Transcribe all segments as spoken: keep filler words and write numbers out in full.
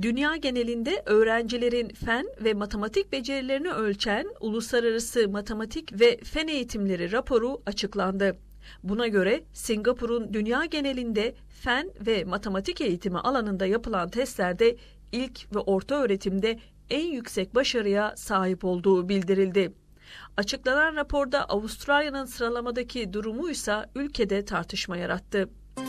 Dünya genelinde öğrencilerin fen ve matematik becerilerini ölçen Uluslararası Matematik ve Fen Eğitimleri raporu açıklandı. Buna göre Singapur'un dünya genelinde fen ve matematik eğitimi alanında yapılan testlerde ilk ve orta öğretimde en yüksek başarıya sahip olduğu bildirildi. Açıklanan raporda Avustralya'nın sıralamadaki durumu ise ülkede tartışma yarattı.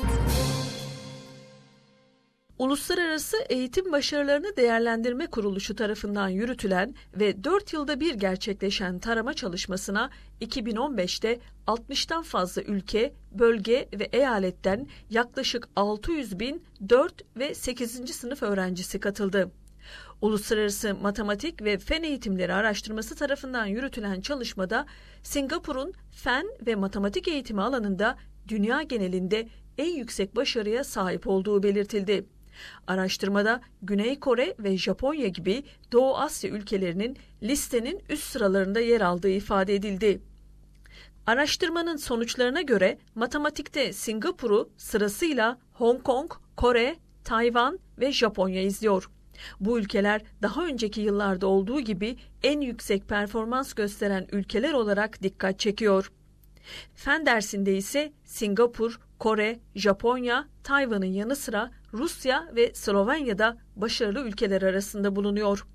Uluslararası Eğitim Başarılarını Değerlendirme Kuruluşu tarafından yürütülen ve dört yılda bir gerçekleşen tarama çalışmasına iki bin on beşte altmıştan fazla ülke, bölge ve eyaletten yaklaşık altı yüz bin dört ve sekizinci sınıf öğrencisi katıldı. Uluslararası Matematik ve Fen Eğitimleri Araştırması tarafından yürütülen çalışmada Singapur'un fen ve matematik eğitimi alanında dünya genelinde en yüksek başarıya sahip olduğu belirtildi. Araştırmada Güney Kore ve Japonya gibi Doğu Asya ülkelerinin listenin üst sıralarında yer aldığı ifade edildi. Araştırmanın sonuçlarına göre matematikte Singapur'u sırasıyla Hong Kong, Kore, Tayvan ve Japonya izliyor. Bu ülkeler daha önceki yıllarda olduğu gibi en yüksek performans gösteren ülkeler olarak dikkat çekiyor. Fen dersinde ise Singapur, Kore, Japonya, Tayvan'ın yanı sıra Rusya ve Slovenya'da başarılı ülkeler arasında bulunuyor.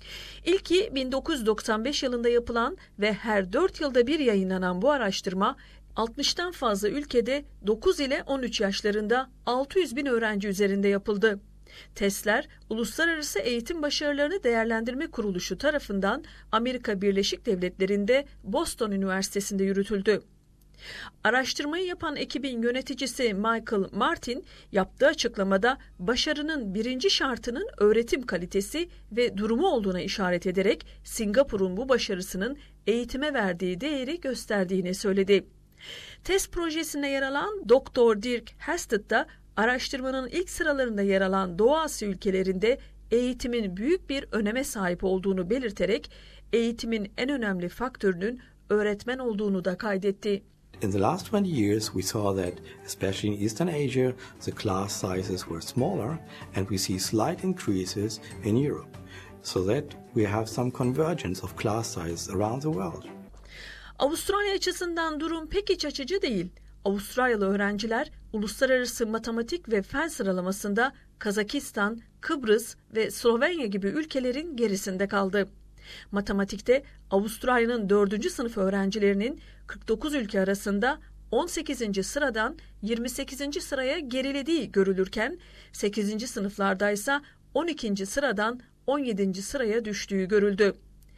İlki bin dokuz yüz doksan beş yılında yapılan ve her dört yılda bir yayınlanan bu araştırma altmıştan fazla ülkede dokuz ile on üç yaşlarında altı yüz bin öğrenci üzerinde yapıldı. Testler Uluslararası Eğitim Başarılarını Değerlendirme Kuruluşu tarafından Amerika Birleşik Devletleri'nde Boston Üniversitesi'nde yürütüldü. Araştırmayı yapan ekibin yöneticisi Michael Martin yaptığı açıklamada başarının birinci şartının öğretim kalitesi ve durumu olduğuna işaret ederek Singapur'un bu başarısının eğitime verdiği değeri gösterdiğini söyledi. Test projesinde yer alan Doktor Dirk Hastert da araştırmanın ilk sıralarında yer alan Doğu Asya ülkelerinde eğitimin büyük bir öneme sahip olduğunu belirterek eğitimin en önemli faktörünün öğretmen olduğunu da kaydetti. In the last twenty years, we saw that, especially in Eastern Asia, the class sizes were smaller, and we see slight increases in Europe, so that we have some convergence of class sizes around the world. Avustralya açısından durum pek iç açıcı değil. Avustralyalı öğrenciler uluslararası matematik ve fen sıralamasında Kazakistan, Kıbrıs ve Slovenya gibi ülkelerin gerisinde kaldı. Matematikte Avustralya'nın dördüncü sınıf öğrencilerinin kırk dokuz ülke arasında on sekizinci sıradan yirmi sekizinci sıraya gerilediği görülürken sekizinci sınıflardaysa on ikinci sıradan on yedinci sıraya düştüğü görüldü.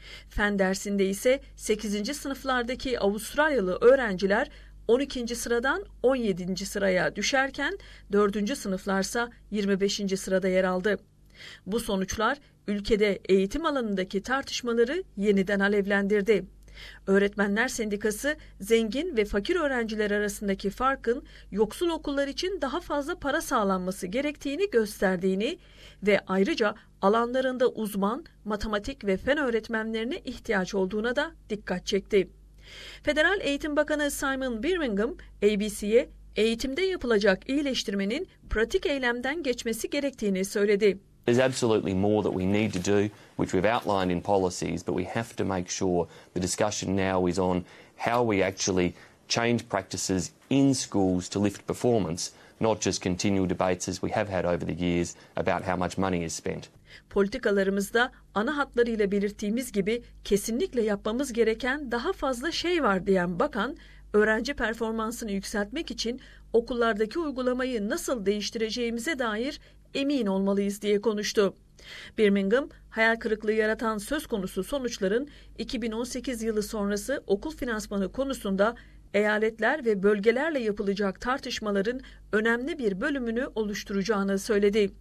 Fen dersinde ise sekizinci sınıflardaki Avustralyalı öğrenciler on ikinci sıradan on yedinci sıraya düşerken dördüncü sınıflarsa yirmi beşinci sırada yer aldı. Bu sonuçlar ülkede eğitim alanındaki tartışmaları yeniden alevlendirdi. Öğretmenler Sendikası zengin ve fakir öğrenciler arasındaki farkın yoksul okullar için daha fazla para sağlanması gerektiğini gösterdiğini ve ayrıca alanlarında uzman matematik ve fen öğretmenlerine ihtiyaç olduğuna da dikkat çekti. Federal Eğitim Bakanı Simon Birmingham A B C'ye eğitimde yapılacak iyileştirmenin pratik eylemden geçmesi gerektiğini söyledi. There's absolutely more that we need to do, which we've outlined in policies, but we have to make sure the discussion now is on how we actually change practices in schools to lift performance, not just continual debates as we have had over the years about how much money is spent. Politikalarımızda ana hatlarıyla belirttiğimiz gibi kesinlikle yapmamız gereken daha fazla şey var diyen bakan, öğrenci performansını yükseltmek için okullardaki uygulamayı nasıl değiştireceğimize dair emin olmalıyız diye konuştu. Birmingham, hayal kırıklığı yaratan söz konusu sonuçların iki bin on sekiz yılı sonrası okul finansmanı konusunda eyaletler ve bölgelerle yapılacak tartışmaların önemli bir bölümünü oluşturacağını söyledi.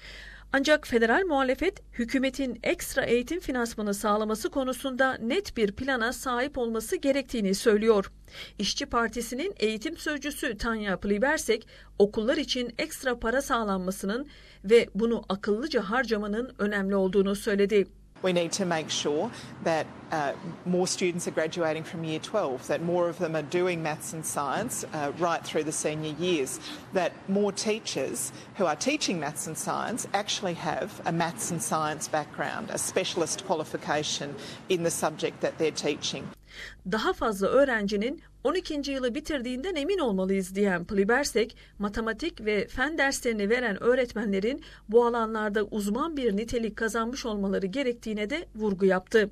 Ancak federal muhalefet, hükümetin ekstra eğitim finansmanı sağlaması konusunda net bir plana sahip olması gerektiğini söylüyor. İşçi Partisi'nin eğitim sözcüsü Tanya Plibersek, okullar için ekstra para sağlanmasının ve bunu akıllıca harcamanın önemli olduğunu söyledi. We need to make sure that uh, more students are graduating from year twelve, that more of them are doing maths and science uh, right through the senior years, that more teachers who are teaching maths and science actually have a maths and science background, a specialist qualification in the subject that they're teaching. Daha fazla öğrencinin on ikinci yılı bitirdiğinden emin olmalıyız diyen Plibersek, matematik ve fen derslerini veren öğretmenlerin bu alanlarda uzman bir nitelik kazanmış olmaları gerektiğine de vurgu yaptı.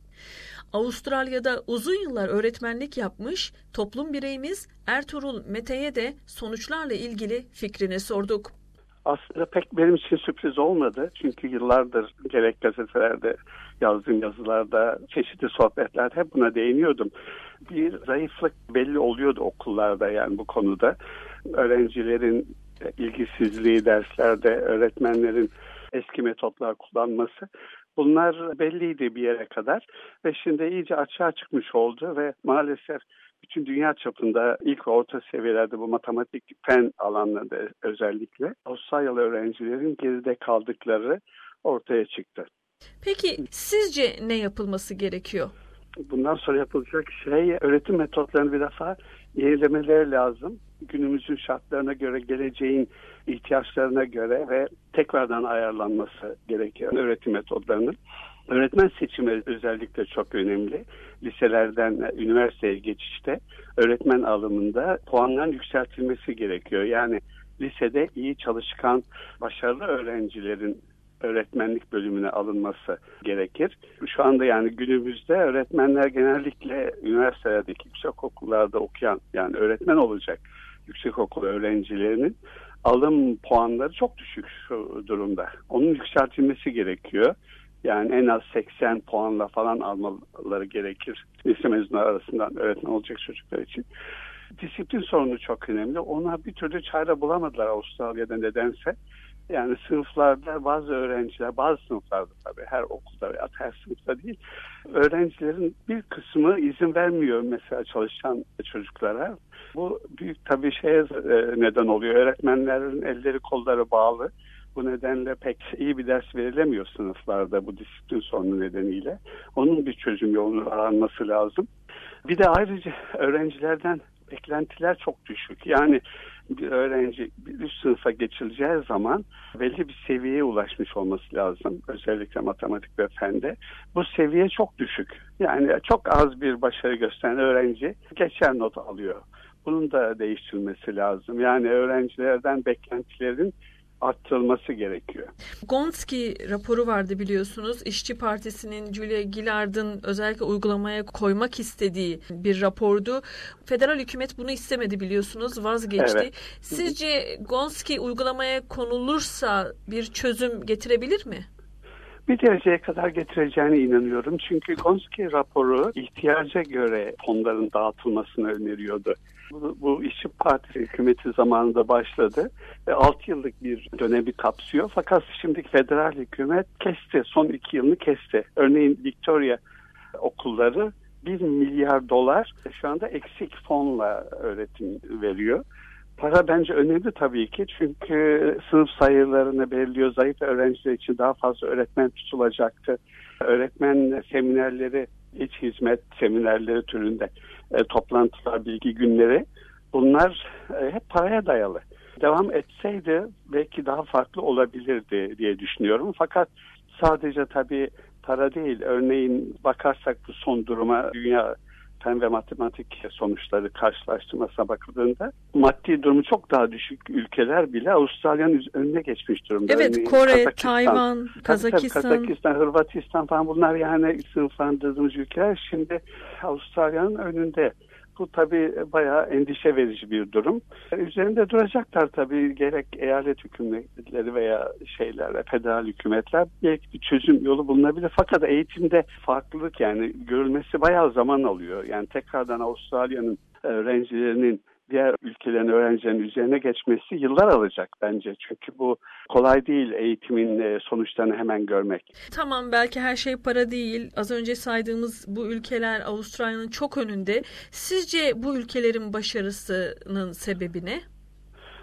Avustralya'da uzun yıllar öğretmenlik yapmış toplum bireyimiz Ertuğrul Mete'ye de sonuçlarla ilgili fikrini sorduk. Aslında pek benim için sürpriz olmadı. Çünkü yıllardır gerek gazetelerde yazdığım yazılarda, çeşitli sohbetlerde hep buna değiniyordum. Bir zayıflık belli oluyordu okullarda yani bu konuda. Öğrencilerin ilgisizliği derslerde, öğretmenlerin eski metotlar kullanması. Bunlar belliydi bir yere kadar ve şimdi iyice açığa çıkmış oldu ve maalesef bütün dünya çapında ilk ve orta seviyelerde bu matematik fen alanlarında özellikle Avustralyalı öğrencilerin geride kaldıkları ortaya çıktı. Peki sizce ne yapılması gerekiyor? Bundan sonra yapılacak şey öğretim metotlarını bir defa yenilemeleri lazım. Günümüzün şartlarına göre, geleceğin ihtiyaçlarına göre ve tekrardan ayarlanması gerekiyor öğretim metodlarının. Öğretmen seçimi özellikle çok önemli. Liselerden üniversiteye geçişte öğretmen alımında puanların yükseltilmesi gerekiyor. Yani lisede iyi çalışkan, başarılı öğrencilerin öğretmenlik bölümüne alınması gerekir. Şu anda yani günümüzde öğretmenler genellikle üniversitelerdeki yüksekokullarda okuyan yani öğretmen olacak yüksekokul öğrencilerinin alım puanları çok düşük şu durumda. Onun yükseltilmesi gerekiyor. Yani en az seksen puanla falan almaları gerekir. Lise mezunları arasından öğretmen olacak çocuklar için. Disiplin sorunu çok önemli. Ona bir türlü çare bulamadılar Avustralya'da nedense. Yani sınıflarda bazı öğrenciler, bazı sınıflarda tabii her okulda veya her sınıfta değil, öğrencilerin bir kısmı izin vermiyor mesela çalışan çocuklara. Bu büyük tabii şeye neden oluyor. Öğretmenlerin elleri kolları bağlı. Bu nedenle pek iyi bir ders verilemiyor sınıflarda bu disiplin sorunu nedeniyle. Onun bir çözüm yolunu aranması lazım. Bir de ayrıca öğrencilerden beklentiler çok düşük. Yani bir öğrenci bir üst sınıfa geçileceği zaman belli bir seviyeye ulaşmış olması lazım. Özellikle matematik ve fende. Bu seviye çok düşük. Yani çok az bir başarı gösteren öğrenci geçer not alıyor. Bunun da değiştirilmesi lazım. Yani öğrencilerden beklentilerin arttırılması gerekiyor. Gonski raporu vardı biliyorsunuz. İşçi Partisi'nin Julia Gillard'ın özellikle uygulamaya koymak istediği bir rapordu. Federal hükümet bunu istemedi biliyorsunuz, vazgeçti. Evet. Sizce Gonski uygulamaya konulursa bir çözüm getirebilir mi? Bir dereceye kadar getireceğine inanıyorum. Çünkü Gonski raporu ihtiyaca göre fonların dağıtılmasını öneriyordu. Bu, bu İşçi Partisi hükümeti zamanında başladı ve altı yıllık bir dönemi kapsıyor. Fakat şimdi federal hükümet kesti, son iki yılını kesti. Örneğin Victoria okulları bir milyar dolar şu anda eksik fonla öğretim veriyor. Para bence önemli tabii ki çünkü sınıf sayılarını belirliyor. Zayıf öğrenciler için daha fazla öğretmen tutulacaktı. Öğretmen seminerleri, iç hizmet seminerleri türünde e, toplantılar, bilgi günleri bunlar e, hep paraya dayalı. Devam etseydi belki daha farklı olabilirdi diye düşünüyorum. Fakat sadece tabii para değil. Örneğin bakarsak bu son duruma dünya fen ve matematik sonuçları karşılaştırmasına bakıldığında maddi durumu çok daha düşük ülkeler bile Avustralya'nın önüne geçmiş durumda. Evet, Örneğin Kore, Kazakistan, Tayvan, Kazakistan. Kazakistan, Hırvatistan falan bunlar yani sınıflandırdığımız ülkeler şimdi Avustralya'nın önünde. Bu tabii bayağı endişe verici bir durum. Üzerinde duracaklar tabii gerek eyalet hükümetleri veya şeyler, federal hükümetler belki bir çözüm yolu bulunabilir. Fakat eğitimde farklılık yani görülmesi bayağı zaman alıyor. Yani tekrardan Avustralya'nın öğrencilerinin diğer ülkelerin öğrencilerin üzerine geçmesi yıllar alacak bence. Çünkü bu kolay değil eğitimin sonuçlarını hemen görmek. Tamam, belki her şey para değil. Az önce saydığımız bu ülkeler Avustralya'nın çok önünde. Sizce bu ülkelerin başarısının sebebi ne?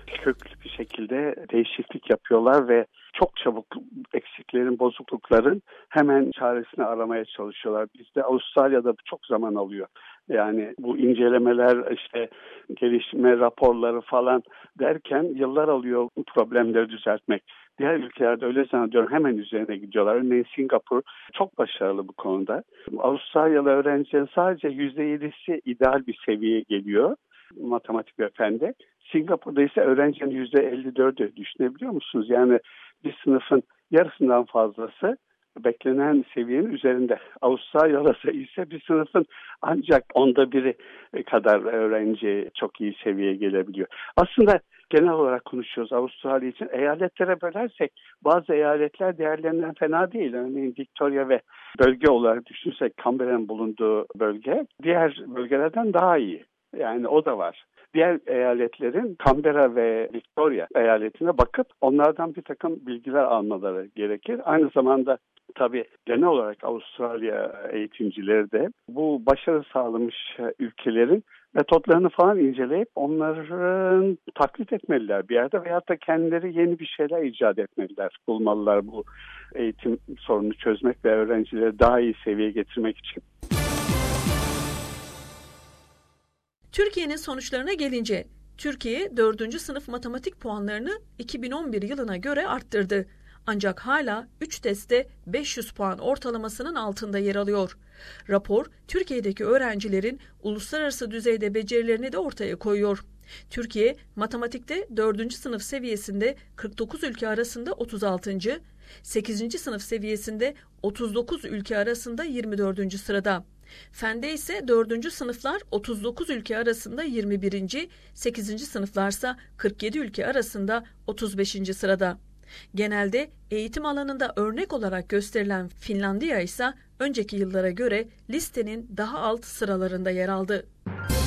köklü bir şekilde değişiklik yapıyorlar ve çok çabuk eksiklerin, bozuklukların hemen çaresini aramaya çalışıyorlar. Bizde Avustralya'da bu çok zaman alıyor. Yani bu incelemeler, işte gelişme raporları falan derken yıllar alıyor problemleri düzeltmek. Diğer ülkelerde öyle zannediyorum hemen üzerine gidiyorlar. Örneğin Singapur çok başarılı bu konuda. Avustralyalı öğrencilerin sadece yüzde yedisi ideal bir seviyeye geliyor matematik ve fende. Singapur'da ise öğrencinin yüzde elli dördü, düşünebiliyor musunuz? Yani bir sınıfın yarısından fazlası beklenen seviyenin üzerinde. Avustralya'da ise bir sınıfın ancak onda biri kadar öğrenci çok iyi seviyeye gelebiliyor. Aslında genel olarak konuşuyoruz Avustralya için. Eyaletlere bölersek bazı eyaletler diğerlerinden fena değil. Örneğin Victoria ve bölge olarak düşünsek Canberra'nın bulunduğu bölge diğer bölgelerden daha iyi. Yani o da var. Diğer eyaletlerin Canberra ve Victoria eyaletine bakıp onlardan bir takım bilgiler almaları gerekir. Aynı zamanda tabii genel olarak Avustralya eğitimcileri de bu başarı sağlamış ülkelerin metotlarını falan inceleyip onların taklit etmeliler bir yerde veyahut da kendileri yeni bir şeyler icat etmeliler, bulmalılar bu eğitim sorununu çözmek ve öğrencileri daha iyi seviyeye getirmek için. Türkiye'nin sonuçlarına gelince, Türkiye dördüncü sınıf matematik puanlarını iki bin on bir yılına göre arttırdı. Ancak hala üç testte beş yüz puan ortalamasının altında yer alıyor. Rapor, Türkiye'deki öğrencilerin uluslararası düzeyde becerilerini de ortaya koyuyor. Türkiye, matematikte dördüncü sınıf seviyesinde kırk dokuz ülke arasında otuz altıncı, sekizinci sınıf seviyesinde otuz dokuz ülke arasında yirmi dördüncü sırada. Fende ise dördüncü sınıflar otuz dokuz ülke arasında yirmi birinci, sekizinci sınıflarsa kırk yedi ülke arasında otuz beşinci sırada. Genelde eğitim alanında örnek olarak gösterilen Finlandiya ise önceki yıllara göre listenin daha alt sıralarında yer aldı.